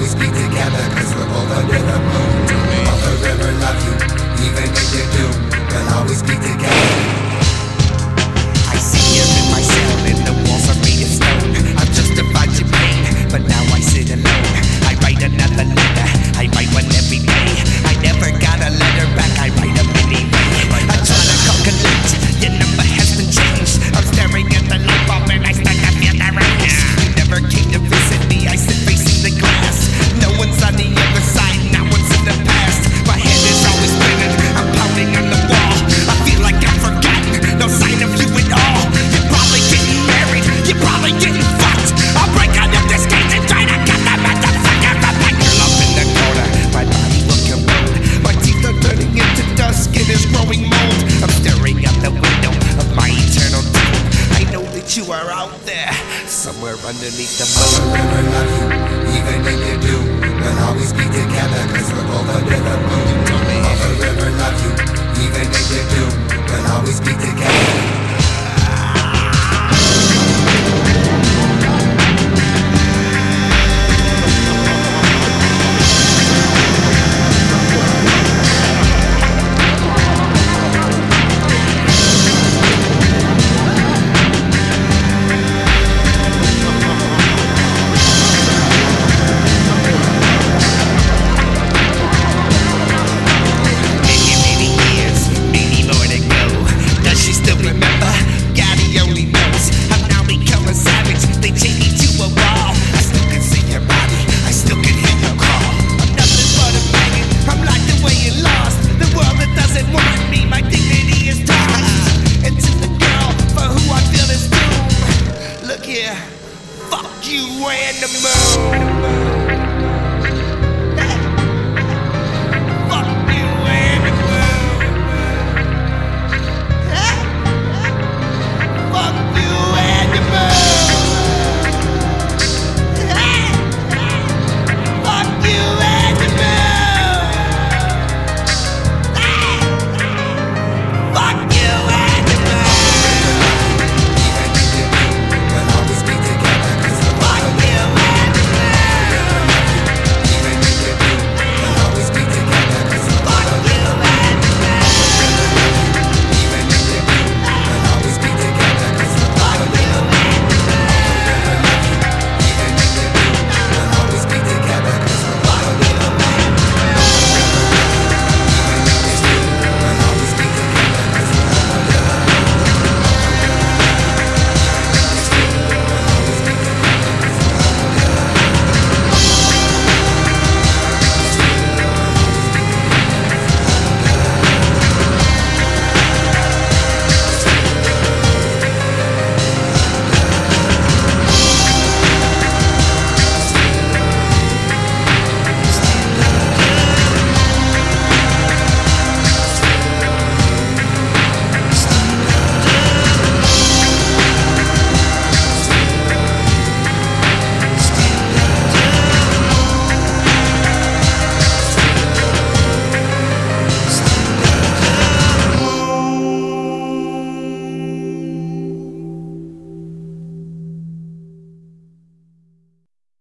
always be together, cause we're both under the moon. I'll forever love you, even in your doom. We'll always be together. I see you in my cell and the walls are made of stone. I've justified your pain, but now I sit alone. I write another letter, I write one every day. I never got a letter back, I write them anyway. I try to calculate, your number has been changed. I'm staring at the light bulb and I start to feel the rage. You never came to visit me, I sit facing the glass. No one's on the other side, now one's in the past. My head is always spinning, I'm pounding on the wall. I feel like I'm forgotten, no sign of you at all. You're probably getting married, you're probably getting fucked. I'll break out of this cage and try to cut the motherfucker. You're up in the corner, my body will corrode. My teeth are turning into dust, skin is growing mold. I'm staring out the window of my eternal doom. I know that you are out there, somewhere underneath the I'll moon. forever love you, even in your doom. We'll always be together, cause we're both under the moon. I'll forever love you, even in your doom. We'll always be together. Fuck you and the moon.